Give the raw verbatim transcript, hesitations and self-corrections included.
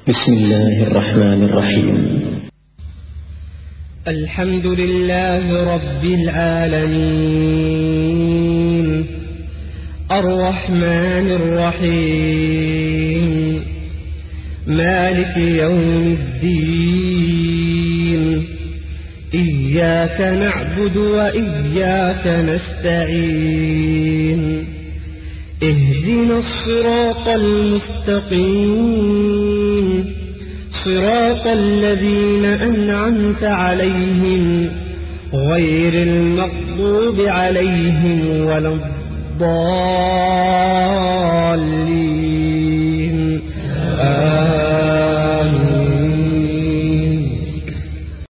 بسم الله الرحمن الرحيم. الحمد لله رب العالمين الرحمن الرحيم مالك يوم الدين إياك نعبد وإياك نستعين اهدنا الصراط المستقيم صراط الذين أنعمت عليهم غير المغضوب عليهم ولا الضالين آمين.